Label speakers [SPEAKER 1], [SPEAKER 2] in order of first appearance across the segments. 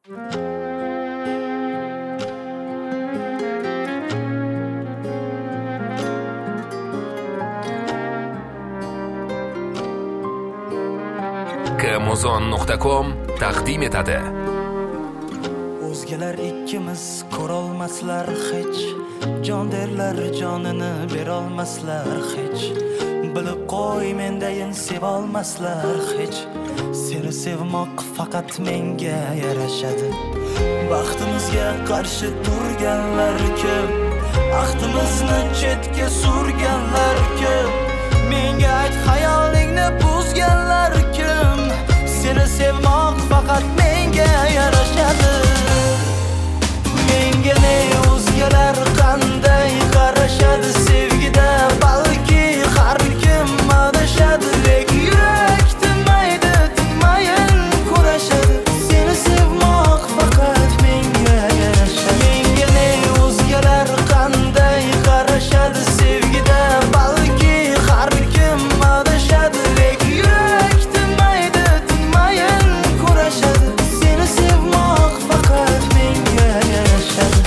[SPEAKER 1] Kmuzon.com taqdim etadi.
[SPEAKER 2] O'zgalar ikkimiz ko'rolmaslar hech, jon derlar jonini berolmaslar hech. Bilib qo'y mendayin sevolmaslar hech. Seni sevmoq faqat menga yarashadi. Baxtimizga qarshi turganlar ko'p, baxtimizni chetga surganlar ko'p. Menga ayt xayolingni buzganlar kim? Seni sevmoq faqat menga yarashadi. Menga ne o'zgalar qanday qarashadi sevgida, balki har kim adashadi. Lekin yurak tinmaydi, tinmayin kurashadi. Seni sevmoq faqat menga yarashadi. Menga ne o'zgalar qanday qarashadi sevgida, balki har kim adashadi. Lekin yurak tinmaydi, tinmayin kurashadi. Seni sevmoq faqat menga yarashadi.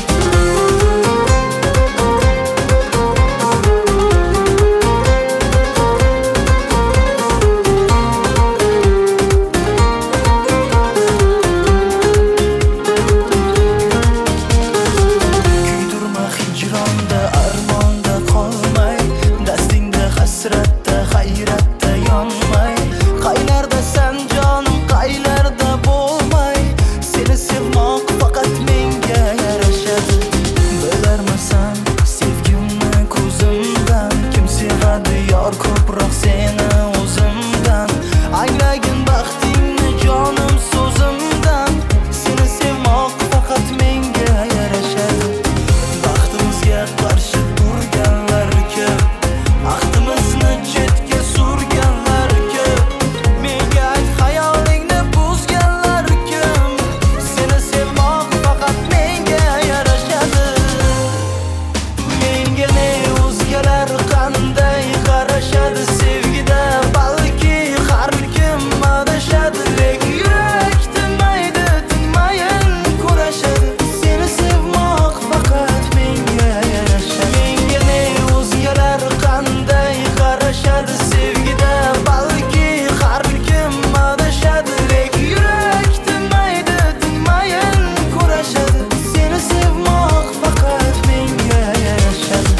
[SPEAKER 2] Kuydirma hijronda, armonda qolmay, dastingda hasratda, hayratda yonmay. Qaylarda san jonim, qaylarda bo'lmay. Seni sevmoq faqat menga yarashadi. Bilarmisan sevgimni ko'zimdan, kim sevadi yor ko'proq seni o'zimdan. Anglagin baxtingni jonim so'zimdan. Seni sevmoq faqat menga yarashadi. Baxtimizga qarshi turganlar ko'p, baxtimizni chetga surganlar ko'p. Menga ayt xayolingni buzganlar kim? Seni sevmoq faqat menga yarashadi. Menga ne o'zgalar qanday qarashadi sevgida, balki har kim adashadi. Lekin yurak tinmaydi, tinmayin kurashadi. Seni sevmoq faqat menga yarashadi. Menga ne o'zgalar qanday qarashadi sevgida, balki har kim adashadi. Lekin yurak tinmaydi, tinmayin kurashadi. Seni sevmoq faqat menga yarashadi.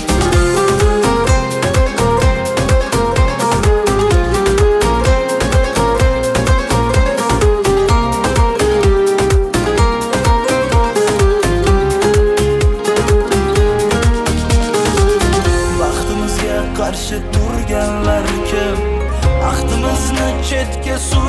[SPEAKER 2] Baxtimizga qarshi turganlar ko'p, baxtimizni chetga